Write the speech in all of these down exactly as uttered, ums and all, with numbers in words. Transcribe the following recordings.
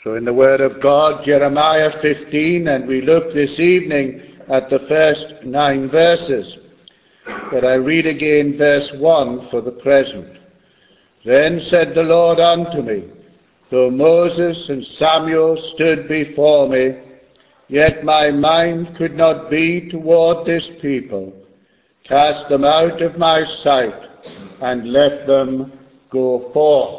So in the Word of God, Jeremiah fifteen, and we look this evening at the first nine verses. But I read again verse one for the present. Then said the Lord unto me, though Moses and Samuel stood before me, yet my mind could not be toward this people. Cast them out of my sight, and let them go forth.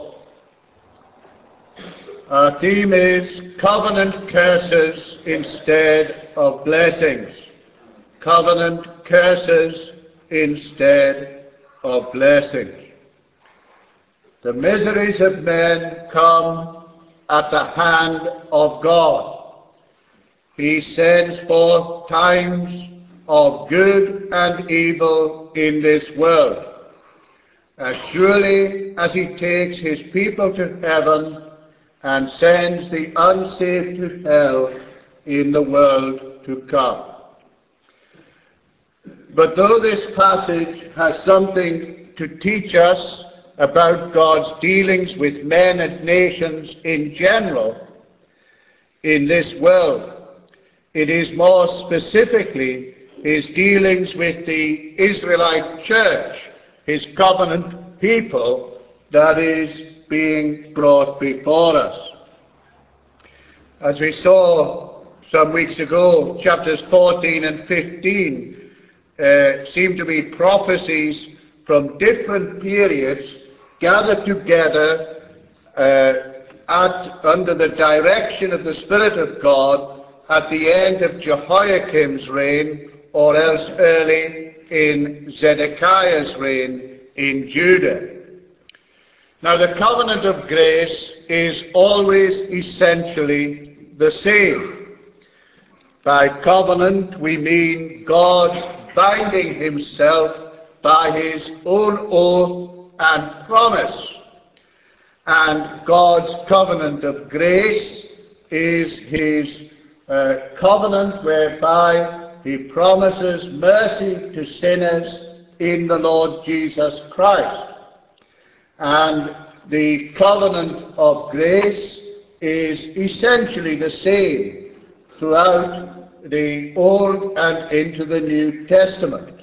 Our theme is covenant curses instead of blessings. Covenant curses instead of blessings. The miseries of men come at the hand of God. He sends forth times of good and evil in this world. As surely as he takes his people to heaven and sends the unsaved to hell in the world to come. But though this passage has something to teach us about God's dealings with men and nations in general in this world, it is more specifically his dealings with the Israelite church, his covenant people, that is being brought before us. As we saw some weeks ago, chapters fourteen and fifteen uh, seem to be prophecies from different periods gathered together uh, at, under the direction of the Spirit of God at the end of Jehoiakim's reign, or else early in Zedekiah's reign in Judah. Now, the covenant of grace is always essentially the same. By covenant, we mean God's binding himself by his own oath and promise. And God's covenant of grace is his uh, covenant whereby he promises mercy to sinners in the Lord Jesus Christ. And the covenant of grace is essentially the same throughout the Old and into the New Testament.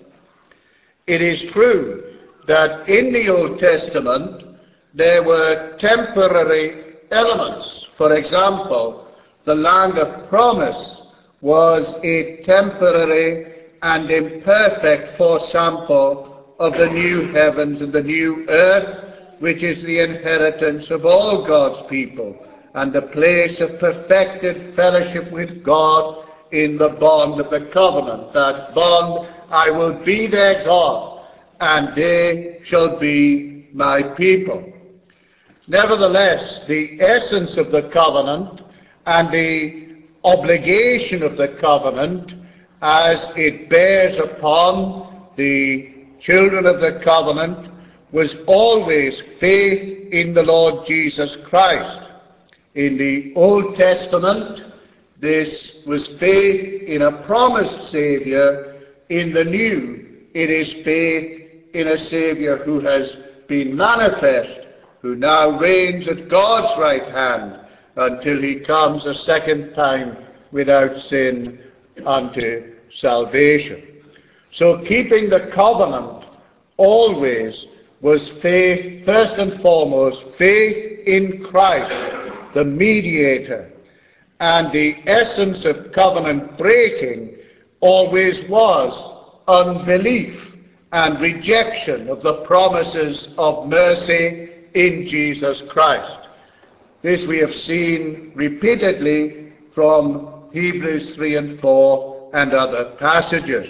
It is true that in the Old Testament there were temporary elements. For example, the land of promise was a temporary and imperfect foresample of the new heavens and the new earth, which is the inheritance of all God's people, and the place of perfected fellowship with God in the bond of the covenant. That bond, I will be their God, and they shall be my people. Nevertheless, the essence of the covenant and the obligation of the covenant, as it bears upon the children of the covenant, was always faith in the Lord Jesus Christ. In the Old Testament, this was faith in a promised Saviour. In the New, it is faith in a Saviour who has been manifest, who now reigns at God's right hand until he comes a second time without sin unto salvation. So keeping the covenant always was faith, first and foremost, faith in Christ, the mediator. And the essence of covenant breaking always was unbelief and rejection of the promises of mercy in Jesus Christ. This we have seen repeatedly from Hebrews three and four and other passages.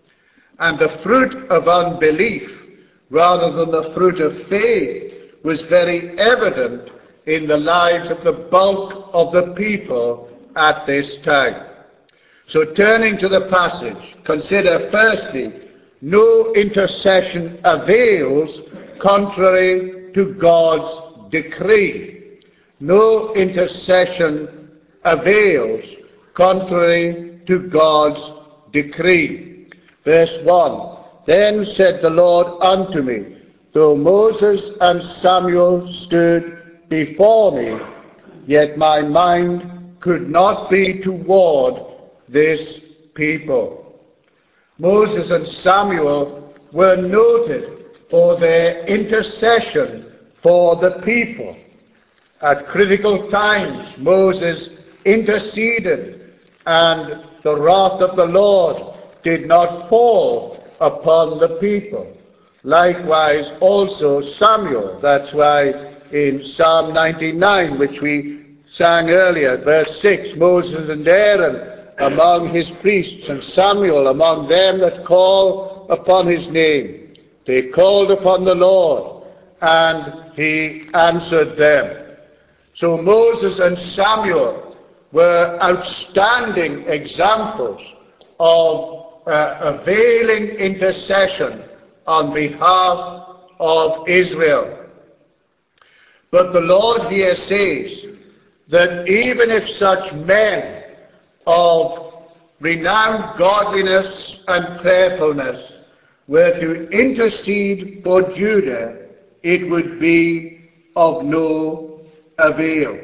And the fruit of unbelief, rather than the fruit of faith, was very evident in the lives of the bulk of the people at this time. So turning to the passage, consider firstly, no intercession avails contrary to God's decree. No intercession avails contrary to God's decree. Verse one, then said the Lord unto me, though Moses and Samuel stood before me, yet my mind could not be toward this people. Moses and Samuel were noted for their intercession for the people. At critical times, Moses interceded, and the wrath of the Lord did not fall upon the people. Likewise, also Samuel. That's why in Psalm ninety-nine, which we sang earlier, verse six, Moses and Aaron among his priests, and Samuel among them that call upon his name. They called upon the Lord, and he answered them. So Moses and Samuel were outstanding examples of uh, availing intercession on behalf of Israel. But the Lord here says that even if such men of renowned godliness and prayerfulness were to intercede for Judah, it would be of no avail.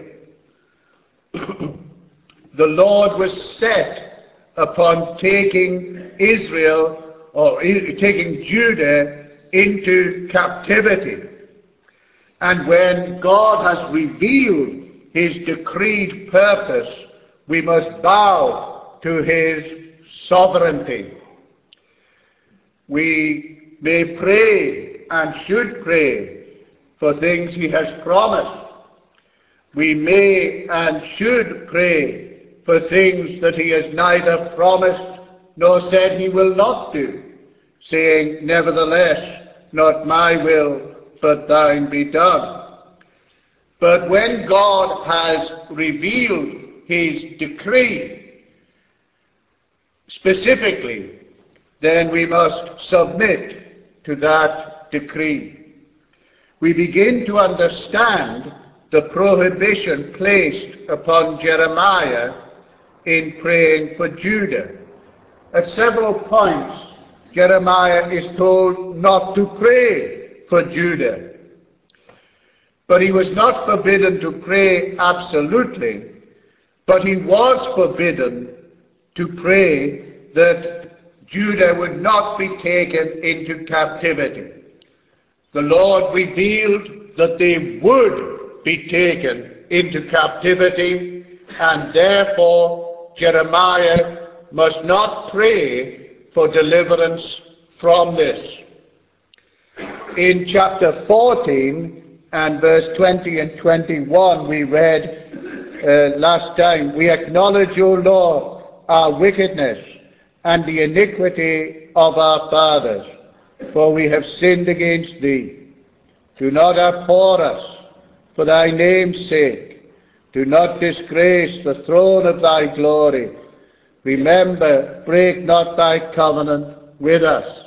The Lord was set upon taking Israel, or taking Judah into captivity. And when God has revealed his decreed purpose, we must bow to his sovereignty. We may pray and should pray for things he has promised. We may and should pray for things that he has neither promised nor said he will not do, saying, nevertheless, not my will, but thine be done. But when God has revealed his decree specifically, then we must submit to that decree. We begin to understand the prohibition placed upon Jeremiah in praying for Judah. At several points, Jeremiah is told not to pray for Judah. But he was not forbidden to pray absolutely, but he was forbidden to pray that Judah would not be taken into captivity. The Lord revealed that they would be taken into captivity, and therefore Jeremiah must not pray for deliverance from this. In chapter fourteen and verse twenty and twenty-one, we read uh, last time, we acknowledge, O Lord, our wickedness and the iniquity of our fathers, for we have sinned against thee. Do not abhor us for thy name's sake. Do not disgrace the throne of thy glory. Remember, break not thy covenant with us.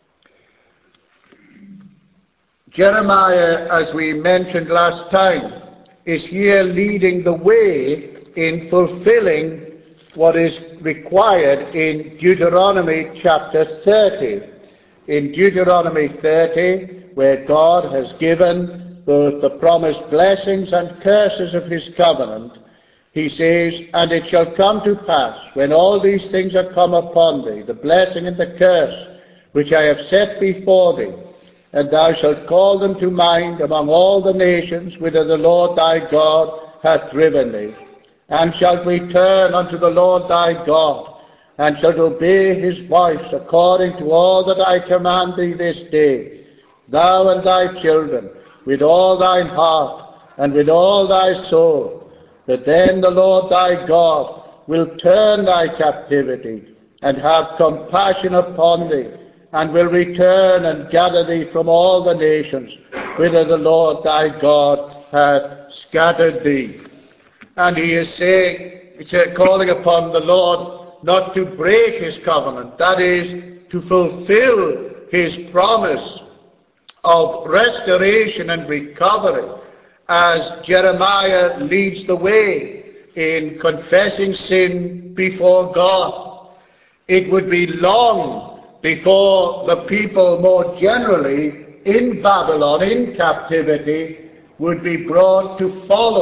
Jeremiah, as we mentioned last time, is here leading the way in fulfilling what is required in Deuteronomy chapter thirty. In Deuteronomy thirty, where God has given both the promised blessings and curses of his covenant, he says, and it shall come to pass, when all these things are come upon thee, the blessing and the curse, which I have set before thee, and thou shalt call them to mind among all the nations whither the Lord thy God hath driven thee, and shalt return unto the Lord thy God, and shalt obey his voice according to all that I command thee this day, thou and thy children, with all thine heart and with all thy soul, that then the Lord thy God will turn thy captivity and have compassion upon thee, and will return and gather thee from all the nations whither the Lord thy God hath scattered thee. And he is saying, he's calling upon the Lord not to break his covenant, that is, to fulfill his promise of restoration and recovery, as Jeremiah leads the way in confessing sin before God. It would be long before the people more generally in Babylon, in captivity, would be brought to follow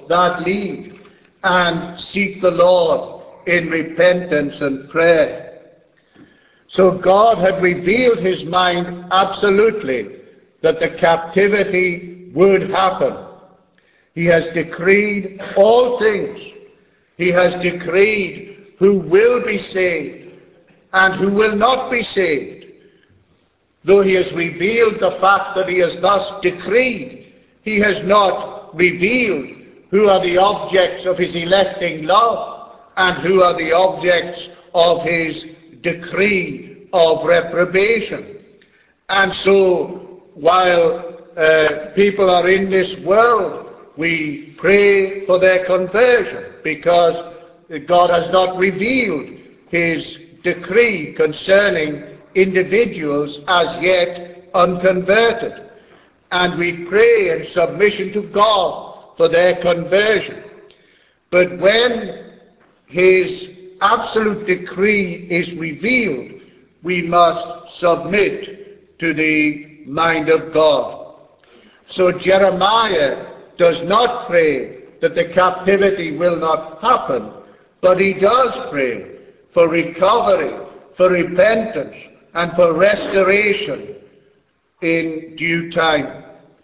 that lead and seek the Lord in repentance and prayer. So God had revealed his mind absolutely that the captivity would happen. He has decreed all things. He has decreed who will be saved and who will not be saved. Though he has revealed the fact that he has thus decreed, he has not revealed who are the objects of his electing love and who are the objects of his decree of reprobation. And so, while uh, people are in this world, we pray for their conversion, because God has not revealed his decree concerning individuals as yet unconverted. And we pray in submission to God for their conversion. But when his absolute decree is revealed, we must submit to the mind of God. So Jeremiah does not pray that the captivity will not happen, but he does pray for recovery, for repentance, and for restoration in due time.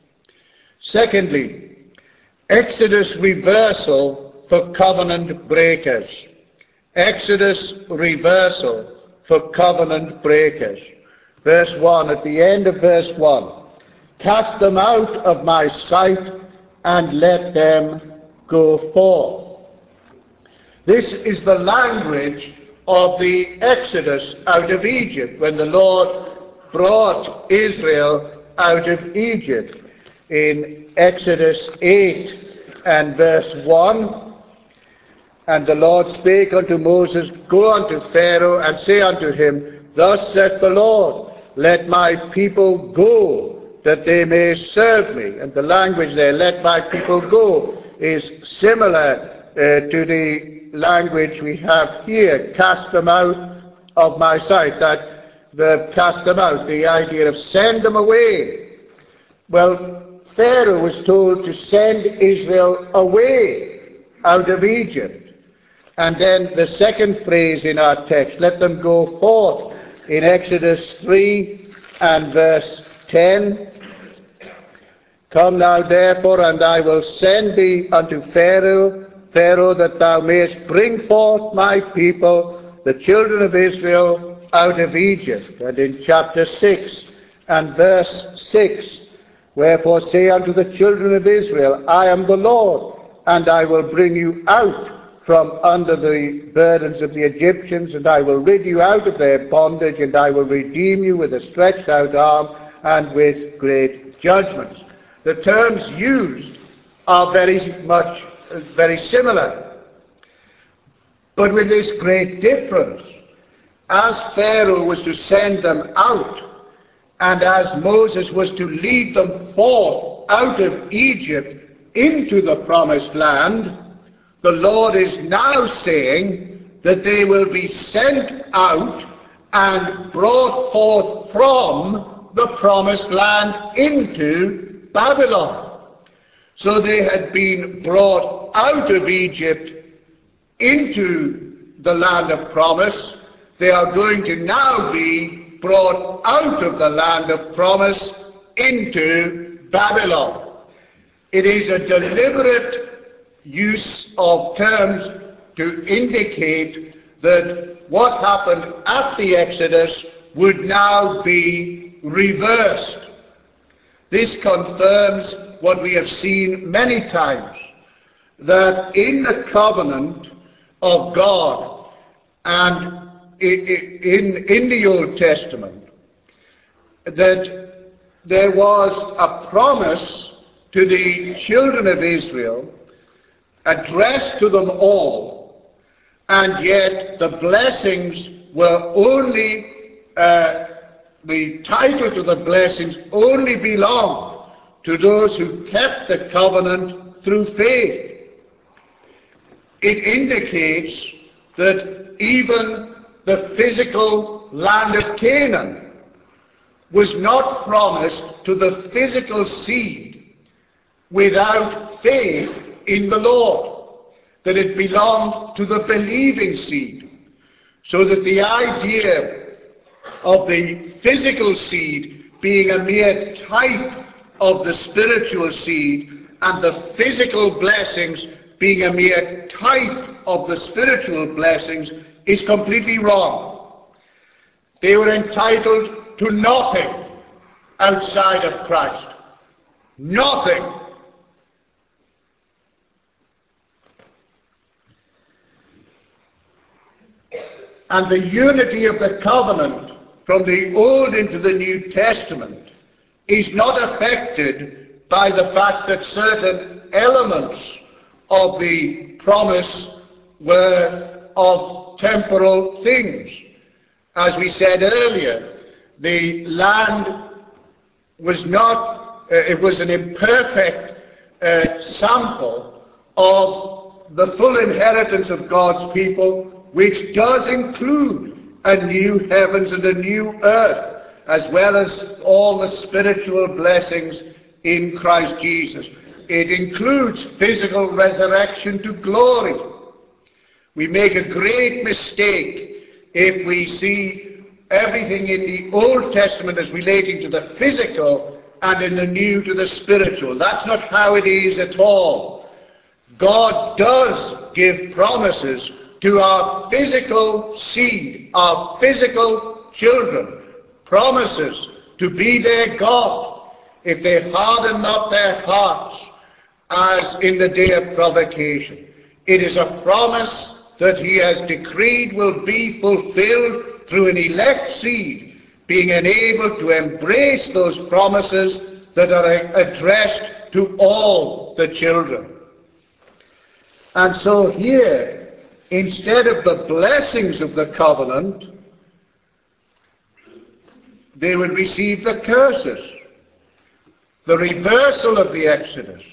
Secondly, Exodus reversal for covenant breakers. Exodus reversal for covenant breakers. Verse one, at the end of verse one, cast them out of my sight and let them go forth. This is the language of the Exodus out of Egypt, when the Lord brought Israel out of Egypt. In Exodus eight and verse one, and the Lord spake unto Moses, go unto Pharaoh, and say unto him, thus saith the Lord, let my people go, that they may serve me. And the language there, let my people go, is similar uh, to the language we have here, cast them out of my sight. That verb, cast them out, the idea of send them away. Well, Pharaoh was told to send Israel away out of Egypt. And then the second phrase in our text, let them go forth, in Exodus three and verse ten. Come now therefore, and I will send thee unto Pharaoh, Pharaoh, that thou mayest bring forth my people, the children of Israel, out of Egypt. And in chapter six and verse six, wherefore say unto the children of Israel, I am the Lord, and I will bring you out from under the burdens of the Egyptians, and I will rid you out of their bondage, and I will redeem you with a stretched out arm and with great judgments. The terms used are very much, very similar, but with this great difference. As Pharaoh was to send them out, and as Moses was to lead them forth out of Egypt into the promised land, the Lord is now saying that they will be sent out and brought forth from the promised land into Babylon. So they had been brought out of Egypt into the land of promise. They are going to now be brought out of the land of promise into Babylon. It is a deliberate use of terms to indicate that what happened at the Exodus would now be reversed. This confirms what we have seen many times, that in the covenant of God and in, in the Old Testament, that there was a promise to the children of Israel addressed to them all, and yet the blessings were only uh, the title to the blessings only belonged to those who kept the covenant through faith. It indicates that even the physical land of Canaan was not promised to the physical seed without faith in the Lord, that it belonged to the believing seed, so that the idea of the physical seed being a mere type of the spiritual seed and the physical blessings being a mere type of the spiritual blessings is completely wrong. They were entitled to nothing outside of Christ. Nothing. And the unity of the covenant from the Old into the New Testament is not affected by the fact that certain elements of the promise were of temporal things. As we said earlier, the land was not, uh, it was an imperfect uh, sample of the full inheritance of God's people, which does include a new heavens and a new earth, as well as all the spiritual blessings in Christ Jesus. It includes physical resurrection to glory. We make a great mistake if we see everything in the Old Testament as relating to the physical and in the New to the spiritual. That's not how it is at all. God does give promises to our physical seed, our physical children, promises to be their God if they harden not their hearts as in the day of provocation. It is a promise that he has decreed will be fulfilled through an elect seed being enabled to embrace those promises that are addressed to all the children. And so here, instead of the blessings of the covenant, they would receive the curses, the reversal of the Exodus.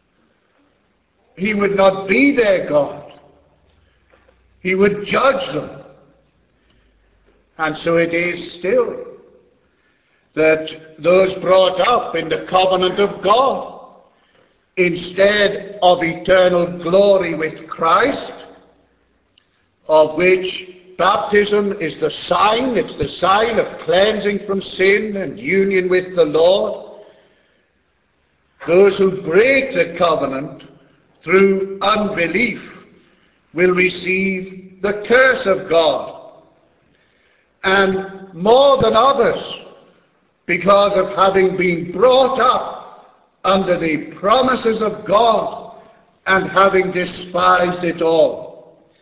He would not be their God. He would judge them. And so it is still that those brought up in the covenant of God, instead of eternal glory with Christ, of which baptism is the sign, it's the sign of cleansing from sin and union with the Lord. Those who break the covenant through unbelief will receive the curse of God. And more than others, because of having been brought up under the promises of God and having despised it all.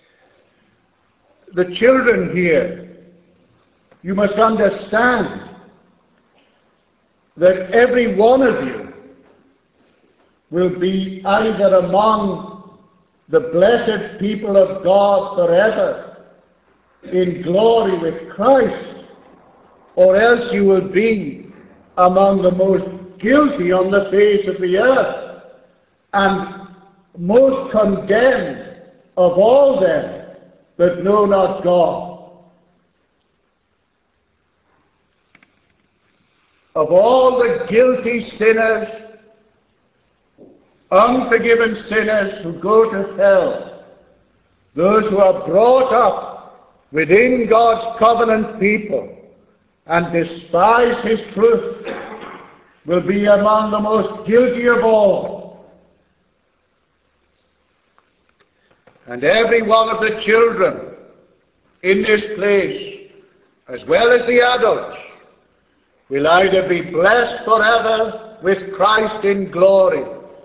The children here, you must understand that every one of you will be either among the blessed people of God forever in glory with Christ, or else you will be among the most guilty on the face of the earth and most condemned of all them that know not God. Of all the guilty sinners, unforgiven sinners who go to hell, those who are brought up within God's covenant people and despise his truth will be among the most guilty of all. And every one of the children in this place, as well as the adults, will either be blessed forever with Christ in glory,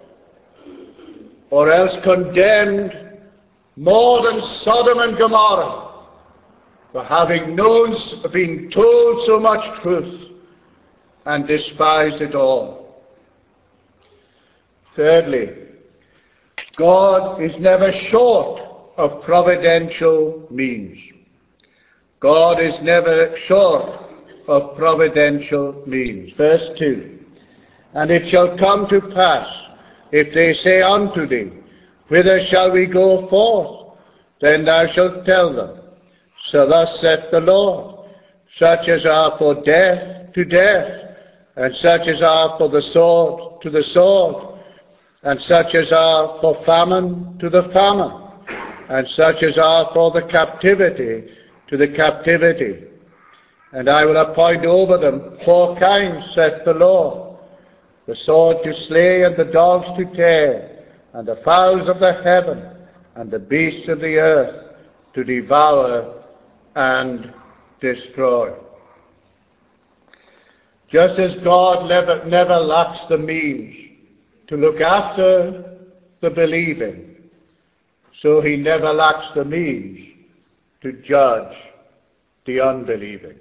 or else condemned more than Sodom and Gomorrah for having known, been told so much truth and despised it all. Thirdly, God is never short of providential means. God is never short of providential means. Verse two. And it shall come to pass, if they say unto thee, Whither shall we go forth? Then thou shalt tell them, So thus saith the Lord, Such as are for death, to death, and such as are for the sword, to the sword. and such as are for famine to the famine, and such as are for the captivity to the captivity. And I will appoint over them four kinds, saith the Lord, the sword to slay, and the dogs to tear, and the fowls of the heaven, and the beasts of the earth to devour and destroy. Just as God never, never lacks the means to look after the believing, so he never lacks the means to judge the unbelieving.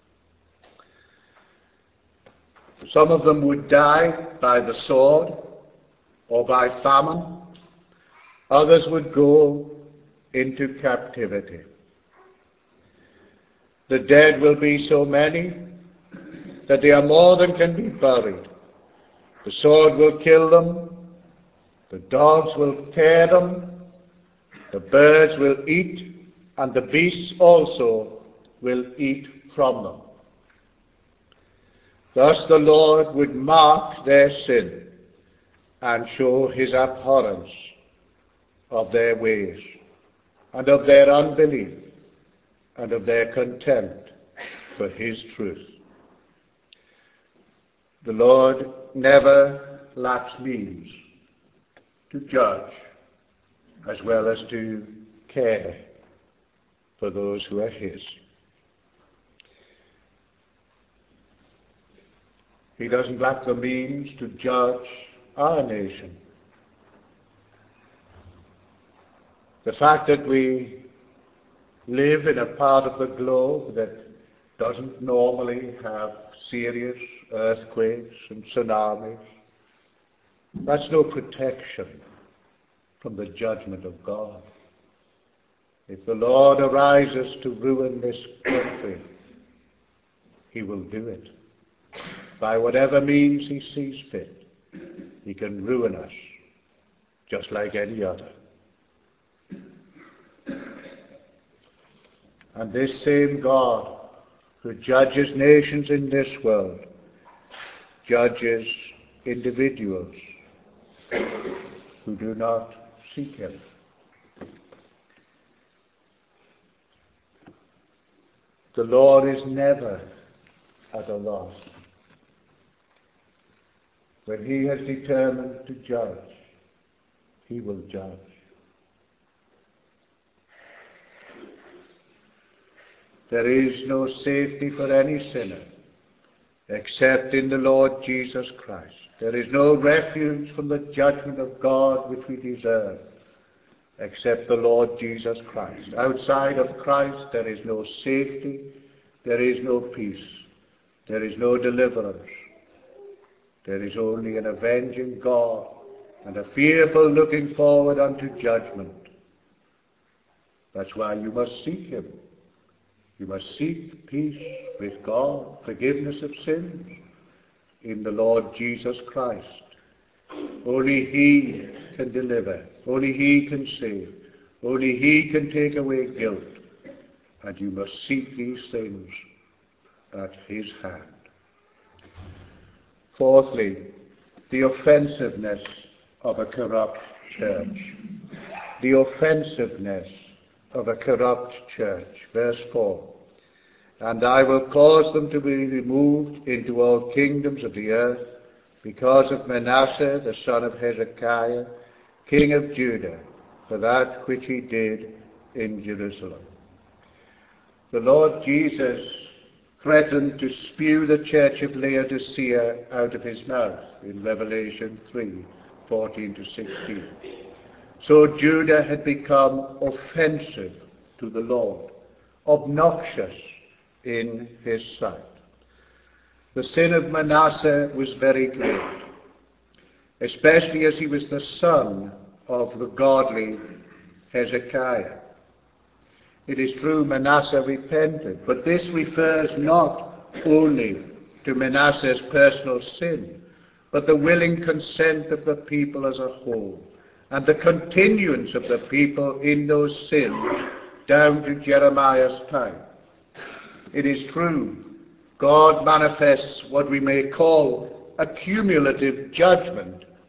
Some of them would die by the sword or by famine. Others would go into captivity. The dead will be so many that they are more than can be buried. The sword will kill them. The dogs will tear them. The birds will eat, and the beasts also will eat from them. Thus the Lord would mark their sin and show his abhorrence of their ways, and of their unbelief, and of their contempt for his truth. The Lord never lacks means to judge as well as to care for those who are his. He doesn't lack the means to judge our nation. The fact that we live in a part of the globe that doesn't normally have serious earthquakes and tsunamis, that's no protection from the judgment of God. If the Lord arises to ruin this country, he will do it. By whatever means he sees fit, he can ruin us just like any other. And this same God who judges nations in this world judges individuals who do not seek him. The Lord is never at a loss. When he has determined to judge, he will judge. There is no safety for any sinner except in the Lord Jesus Christ. There is no refuge from the judgment of God which we deserve except the Lord Jesus Christ. Outside of Christ there is no safety, there is no peace, there is no deliverance. There is only an avenging God and a fearful looking forward unto judgment. That's why you must seek him. You must seek peace with God, forgiveness of sins in the Lord Jesus Christ. Only he can deliver. Only he can save. Only he can take away guilt. And you must seek these things at his hand. Fourthly, the offensiveness of a corrupt church. The offensiveness of a corrupt church. Verse four. And I will cause them to be removed into all kingdoms of the earth because of Manasseh the son of Hezekiah, king of Judah, for that which he did in Jerusalem. The Lord Jesus threatened to spew the church of Laodicea out of his mouth in Revelation three, fourteen to sixteen. So Judah had become offensive to the Lord, obnoxious in his sight. The sin of Manasseh was very great, especially as he was the son of the godly Hezekiah. It is true Manasseh repented, but this refers not only to Manasseh's personal sin, but the willing consent of the people as a whole, and the continuance of the people in those sins down to Jeremiah's time. It is true, God manifests what we may call a cumulative judgment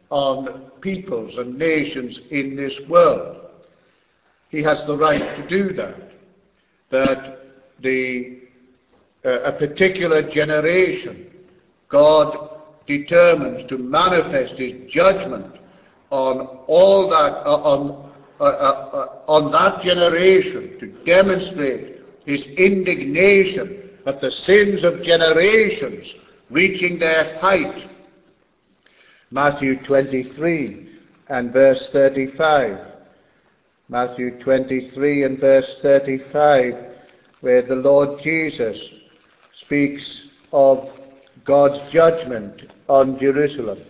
on peoples and nations in this world. He has the right to do that. That the, uh, a particular generation, God determines to manifest his judgment on all that, uh, on, uh, uh, uh, on that generation, to demonstrate his indignation at the sins of generations reaching their height. Matthew twenty-three and verse thirty-five. Matthew twenty-three and verse thirty-five, where the Lord Jesus speaks of God's judgment on Jerusalem.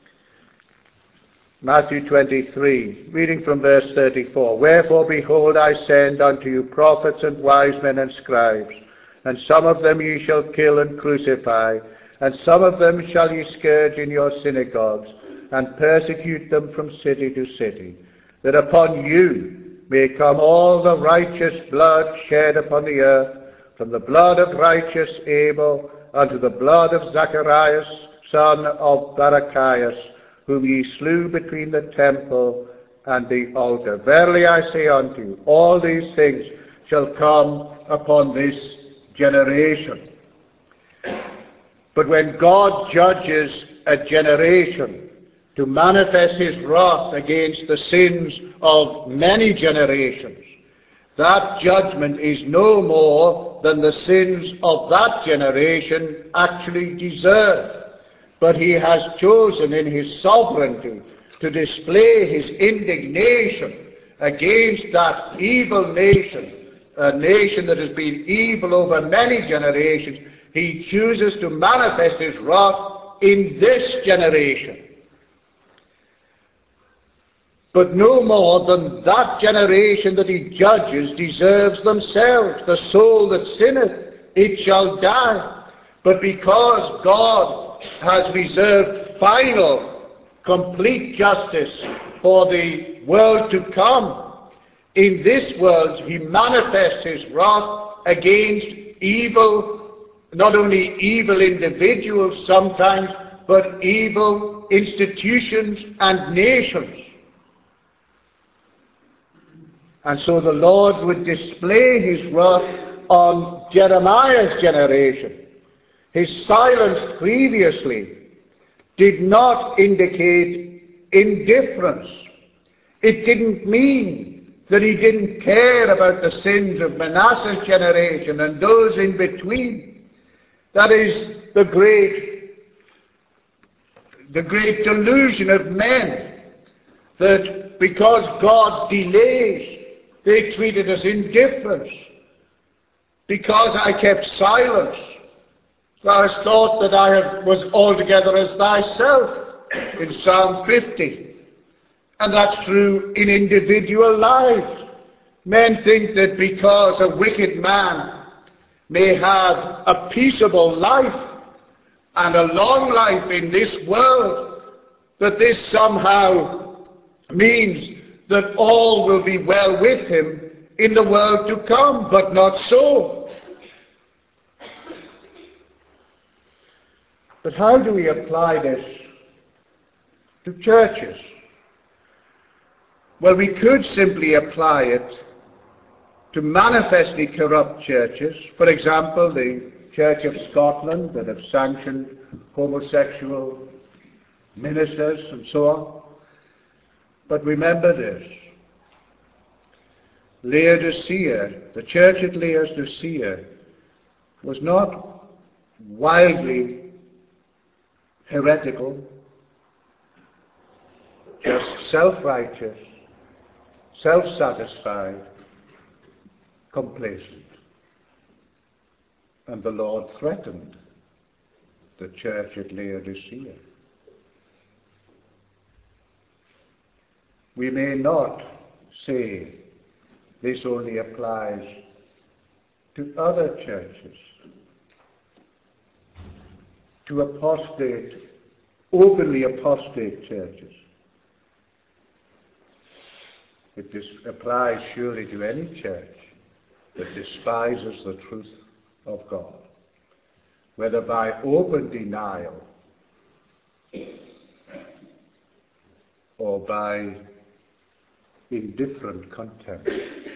Matthew twenty-three, reading from verse thirty-four. Wherefore, behold, I send unto you prophets and wise men and scribes, and some of them ye shall kill and crucify, and some of them shall ye scourge in your synagogues, and persecute them from city to city, that upon you may come all the righteous blood shed upon the earth, from the blood of righteous Abel unto the blood of Zacharias, son of Barachias, whom ye slew between the temple and the altar. Verily I say unto you, all these things shall come upon this generation. But when God judges a generation to manifest his wrath against the sins of many generations, that judgment is no more than the sins of that generation actually deserve. But he has chosen in his sovereignty to display his indignation against that evil nation, a nation that has been evil over many generations. He chooses to manifest his wrath in this generation. But no more than that generation that he judges deserves themselves. The soul that sinneth, it shall die. But because God has reserved final, complete justice for the world to come, in this world he manifests his wrath against evil, not only evil individuals sometimes, but evil institutions and nations. And so the Lord would display his wrath on Jeremiah's generation. His silence previously did not indicate indifference. It didn't mean that he didn't care about the sins of Manasseh's generation and those in between. That is the great, the great delusion of men, that because God delays, they treated us indifference. Because I kept silence, thou hast thought that I was altogether as thyself, in Psalm fifty. And that's true in individual lives. Men think that because a wicked man may have a peaceable life and a long life in this world, that this somehow means that all will be well with him in the world to come, but not so. But how do we apply this to churches? Well, we could simply apply it to manifestly corrupt churches. For example, the Church of Scotland that have sanctioned homosexual ministers and so on. But remember this, Laodicea, the church at Laodicea, was not wildly heretical, just self-righteous, self-satisfied, complacent. And the Lord threatened the church at Laodicea. We may not say this only applies to other churches, to apostate, openly apostate churches. It dis- applies surely to any church that despises the truth of God, whether by open denial or by indifferent contempt.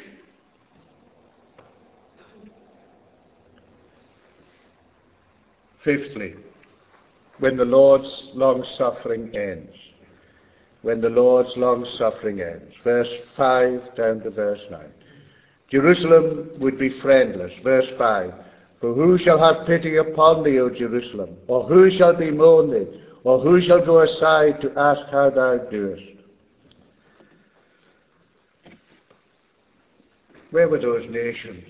Fifthly, when the Lord's long-suffering ends. When the Lord's long-suffering ends. Verse five down to verse nine. Jerusalem would be friendless. Verse five. For who shall have pity upon thee, O Jerusalem? Or who shall bemoan thee? Or who shall go aside to ask how thou doest? Where were those nations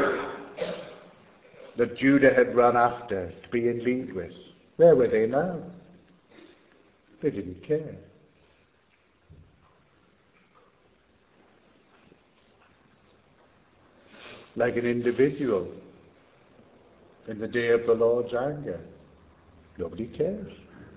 that Judah had run after to be in league with? Where were they now? They didn't care. Like an individual in the day of the Lord's anger. Nobody cares.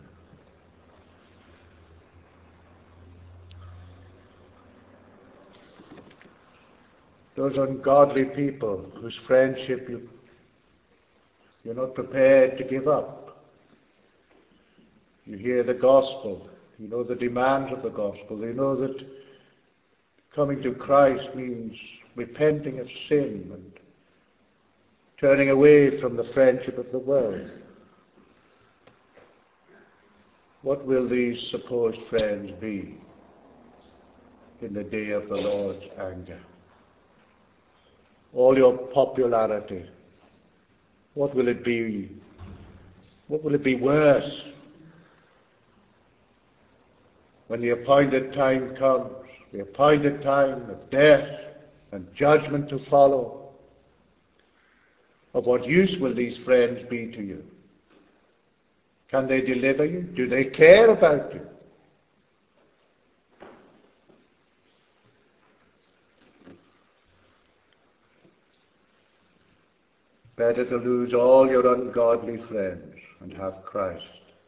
Those ungodly people whose friendship you, you're not prepared to give up. You hear the gospel. You know the demands of the gospel. You know that coming to Christ means repenting of sin and turning away from the friendship of the world. What will these supposed friends be in the day of the Lord's anger? All your popularity, what will it be? What will it be worse when the appointed time comes, the appointed time of death and judgment to follow? Of what use will these friends be to you? Can they deliver you? Do they care about you? Better to lose all your ungodly friends and have Christ.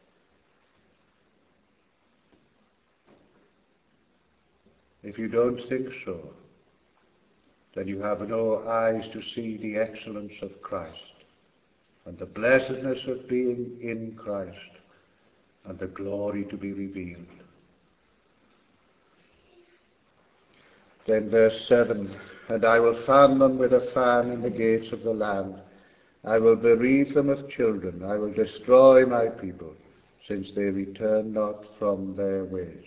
If you don't think so, then you have no eyes to see the excellence of Christ and the blessedness of being in Christ and the glory to be revealed. Then verse seven, and I will fan them with a fan in the gates of the land. I will bereave them of children. I will destroy my people, since they return not from their ways.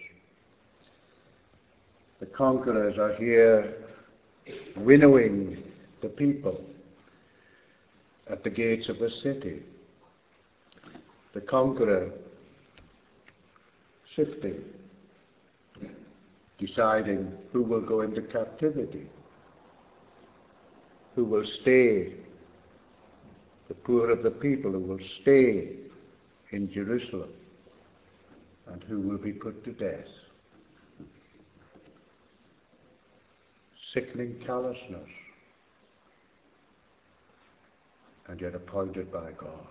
The conquerors are here winnowing the people at the gates of the city. The conqueror sifting, deciding who will go into captivity, who will stay, the poor of the people who will stay in Jerusalem, and who will be put to death. Sickening callousness, and yet appointed by God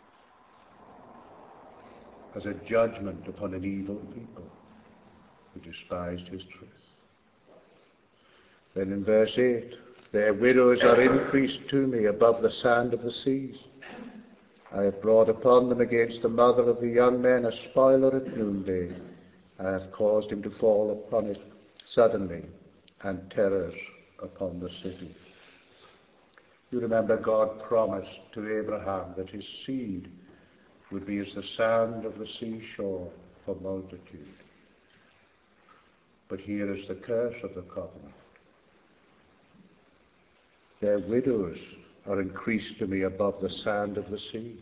as a judgment upon an evil people who despised his truth. Then in verse eight, their widows are increased to me above the sand of the seas. I have brought upon them against the mother of the young men a spoiler at noonday. I have caused him to fall upon it suddenly, and terrors upon the city. You remember God promised to Abraham that his seed would be as the sand of the seashore for multitude. But here is the curse of the covenant. Their widows are increased to me above the sand of the seas.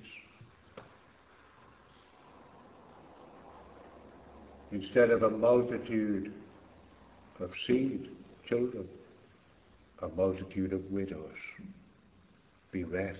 Instead of a multitude of seed, children, a multitude of widows, bereft.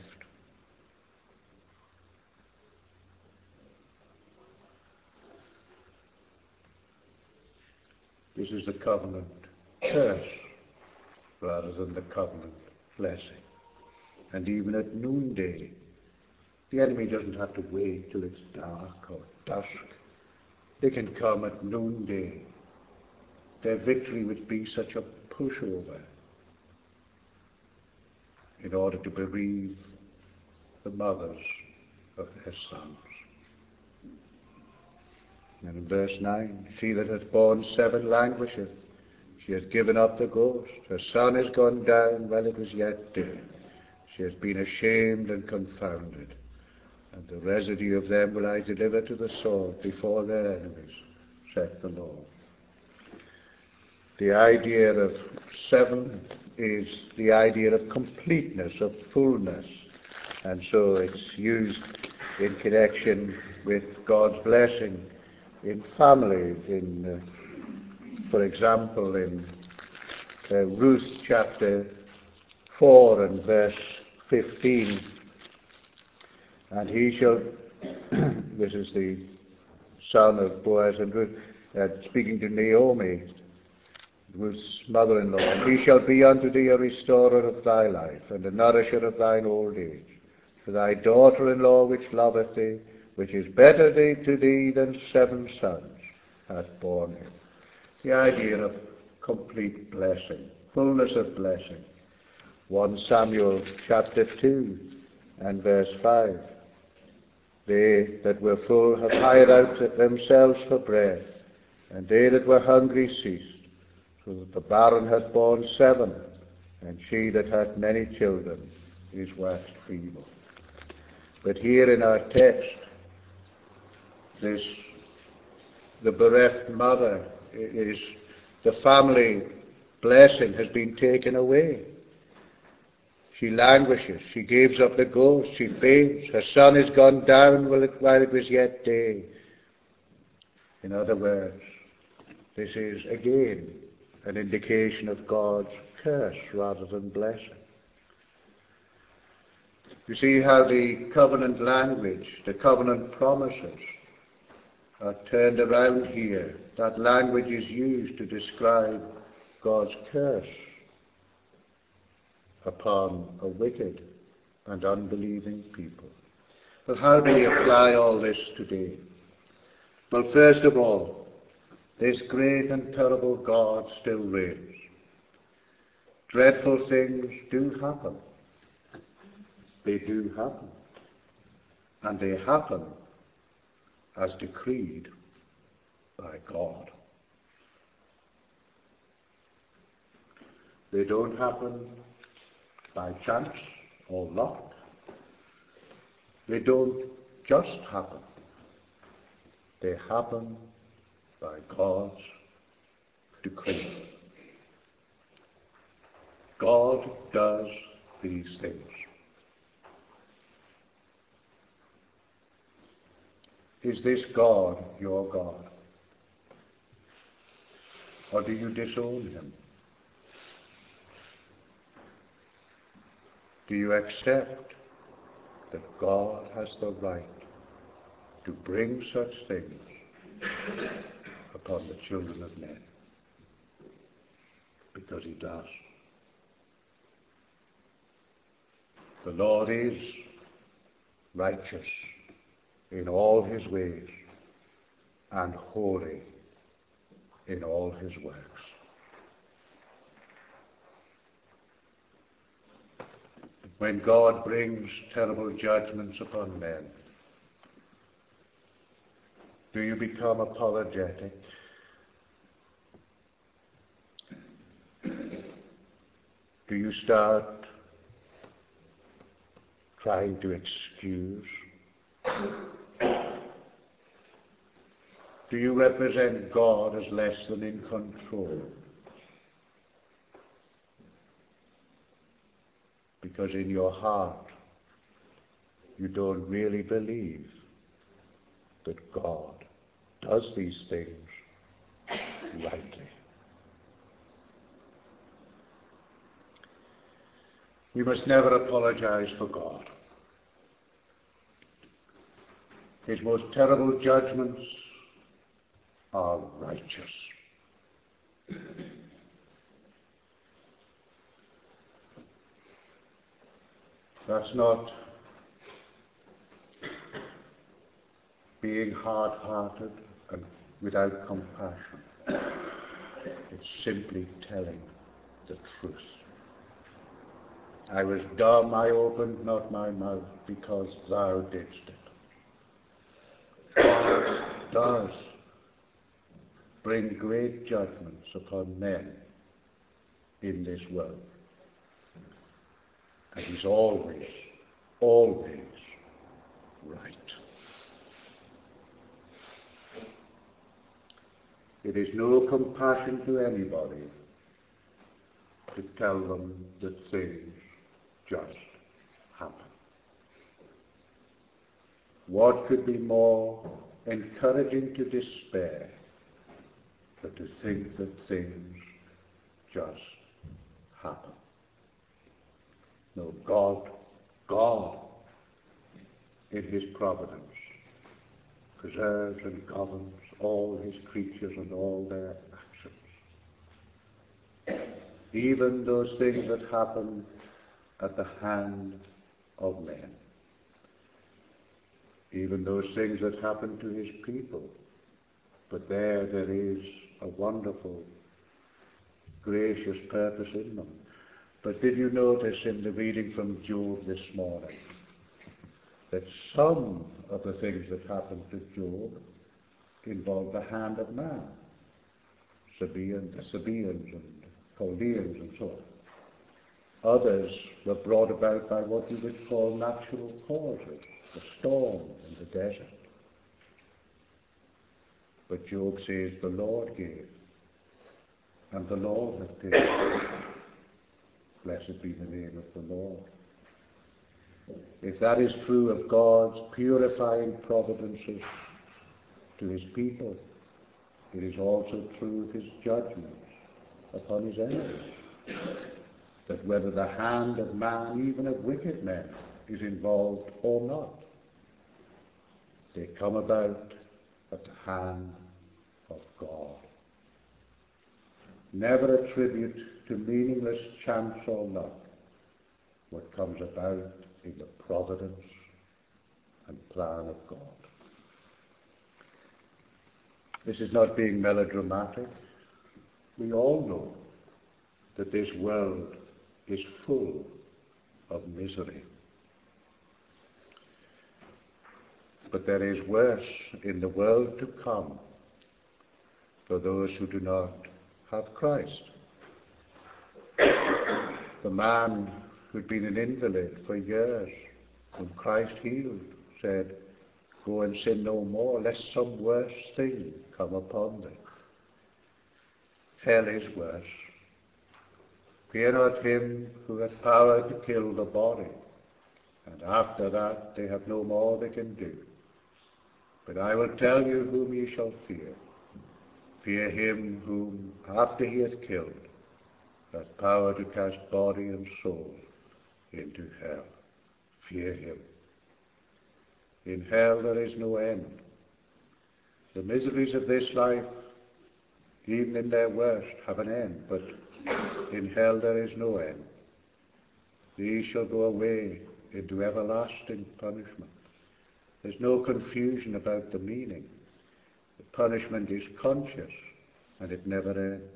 This is the covenant curse rather than the covenant blessing. And even at noonday, the enemy doesn't have to wait till it's dark or dusk. They can come at noonday. Their victory would be such a pushover in order to bereave the mothers of their sons. And in verse nine, she that hath borne seven languisheth. She hath given up the ghost. Her son is gone down while it was yet day. She hath been ashamed and confounded. And the residue of them will I deliver to the sword before their enemies, saith the Lord. The idea of seven is the idea of completeness, of fullness. And so it's used in connection with God's blessing in family. In, uh, for example, in uh, Ruth chapter four and verse fifteen. And he shall, this is the son of Boaz and Ruth, uh, speaking to Naomi, Ruth's mother-in-law, and he shall be unto thee a restorer of thy life, and a nourisher of thine old age. For thy daughter-in-law which loveth thee, which is better thee, to thee than seven sons, hath borne him. The idea of complete blessing, fullness of blessing. First Samuel chapter two and verse five. They that were full have hired out themselves for bread, and they that were hungry ceased, so that the barren hath borne seven, and she that hath many children is waxed feeble. But here in our text, this, the bereft mother, is the family blessing has been taken away. She languishes, she gives up the ghost, she faints, her son is gone down while it, while it was yet day. In other words, this is again an indication of God's curse rather than blessing. You see how the covenant language, the covenant promises are turned around here. That language is used to describe God's curse upon a wicked and unbelieving people. But how do we apply all this today? Well, first of all, this great and terrible God still reigns. Dreadful things do happen. They do happen. And they happen as decreed by God. They don't happen by chance or luck. They don't just happen. They happen by God's decree. God does these things. Is this God your God? Or do you disown him? Do you accept that God has the right to bring such things upon the children of men? Because he does. The Lord is righteous in all his ways and holy in all his works. When God brings terrible judgments upon men, do you become apologetic? Do you start trying to excuse? Do you represent God as less than in control? Because in your heart you don't really believe that God does these things rightly. We must never apologize for God. His most terrible judgments are righteous. That's not being hard-hearted and without compassion. It's simply telling the truth. I was dumb, I opened not my mouth, because thou didst it. God does bring great judgments upon men in this world. And he's always, always right. It is no compassion to anybody to tell them that things just happen. What could be more encouraging to despair than to think that things just happen? No, God, God, in his providence, preserves and governs all his creatures and all their actions. Even those things that happen at the hand of men. Even those things that happen to his people. But there, there is a wonderful, gracious purpose in them. But did you notice in the reading from Job this morning that some of the things that happened to Job involved the hand of man? Sabaeans, the Sabaeans and Chaldeans and so on. Others were brought about by what you would call natural causes, the storm in the desert. But Job says, the Lord gave, and the Lord hath taken. Blessed be the name of the Lord. If that is true of God's purifying providences to his people, it is also true of his judgments upon his enemies. That whether the hand of man, even of wicked men, is involved or not, they come about at the hand of God. Never attribute to meaningless chance or luck what comes about in the providence and plan of God. This is not being melodramatic. We all know that this world is full of misery. But there is worse in the world to come for those who do not have Christ. The man who'd been an invalid for years, whom Christ healed, said, go and sin no more, lest some worse thing come upon thee. Hell is worse. Fear not him who hath power to kill the body, and after that they have no more they can do. But I will tell you whom ye shall fear. Fear him whom, after he hath killed, hath power to cast body and soul into hell. Fear him. In hell there is no end. The miseries of this life, even in their worst, have an end, but in hell there is no end. These shall go away into everlasting punishment. There's no confusion about the meaning. The punishment is conscious, and it never ends.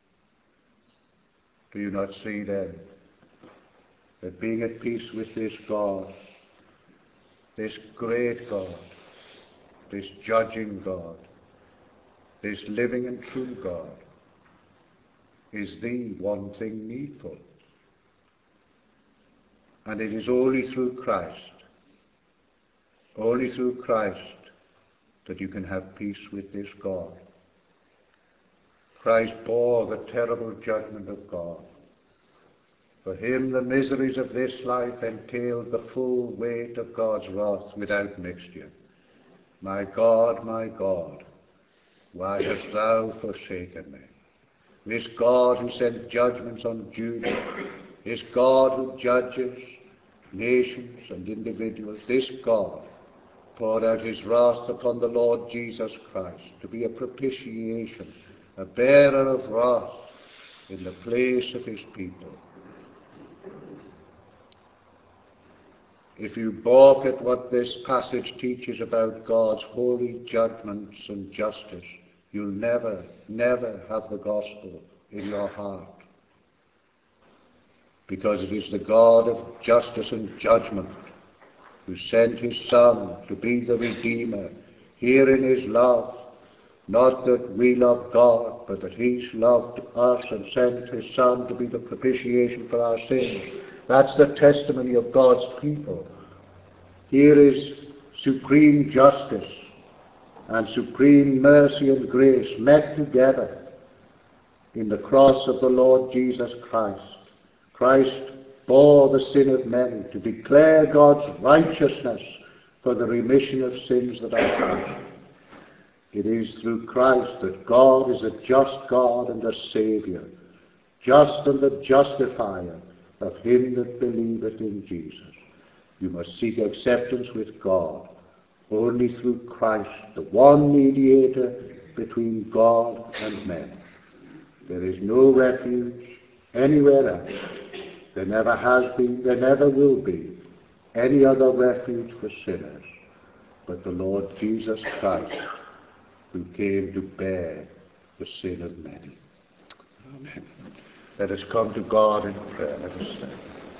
Do you not see then that being at peace with this God, this great God, this judging God, this living and true God, is the one thing needful? And it is only through Christ, only through Christ, that you can have peace with this God. Christ bore the terrible judgment of God. For him the miseries of this life entailed the full weight of God's wrath without mixture. My God, my God, why hast thou forsaken me? This God who sent judgments on Judah, this God who judges nations and individuals, this God poured out his wrath upon the Lord Jesus Christ to be a propitiation, a bearer of wrath in the place of his people. If you balk at what this passage teaches about God's holy judgments and justice, you'll never, never have the gospel in your heart. Because it is the God of justice and judgment who sent his Son to be the Redeemer, here in his love, Not that we love God, but that he's loved us and sent his Son to be the propitiation for our sins. That's the testimony of God's people. Here is supreme justice and supreme mercy and grace met together in the cross of the Lord Jesus Christ. Christ bore the sin of many to declare God's righteousness for the remission of sins that are past. It is through Christ that God is a just God and a Saviour, just and the justifier of him that believeth in Jesus. You must seek acceptance with God only through Christ, the one mediator between God and men. There is no refuge anywhere else. There never has been, there never will be any other refuge for sinners but the Lord Jesus Christ, who came to bear the sin of many. Amen. Let us come to God in prayer. Let us stand.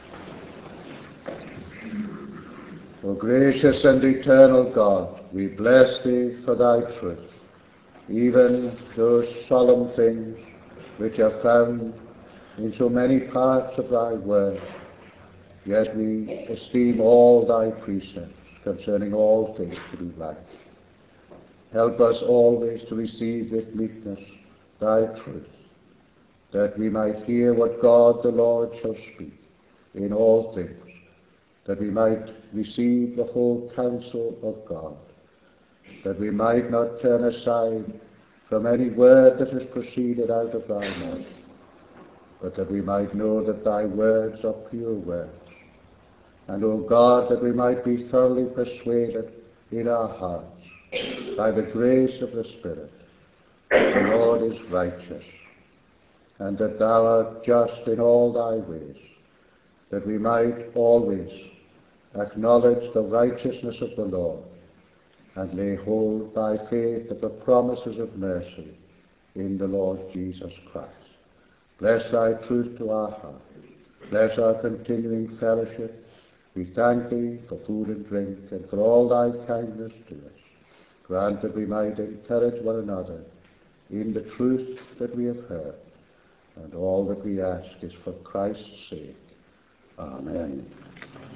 O gracious and eternal God, we bless thee for thy truth, even those solemn things which are found in so many parts of thy word. Yet we esteem all thy precepts concerning all things to be right. Help us always to receive with meekness thy truth, that we might hear what God the Lord shall speak in all things, that we might receive the whole counsel of God, that we might not turn aside from any word that has proceeded out of thy mouth, but that we might know that thy words are pure words. And, O God, that we might be thoroughly persuaded in our hearts by the grace of the Spirit that the Lord is righteous, and that thou art just in all thy ways, that we might always acknowledge the righteousness of the Lord and lay hold by faith of the promises of mercy in the Lord Jesus Christ. Bless thy truth to our hearts. Bless our continuing fellowship. We thank thee for food and drink and for all thy kindness to us. Grant that we might encourage one another in the truth that we have heard. And all that we ask is for Christ's sake. Amen.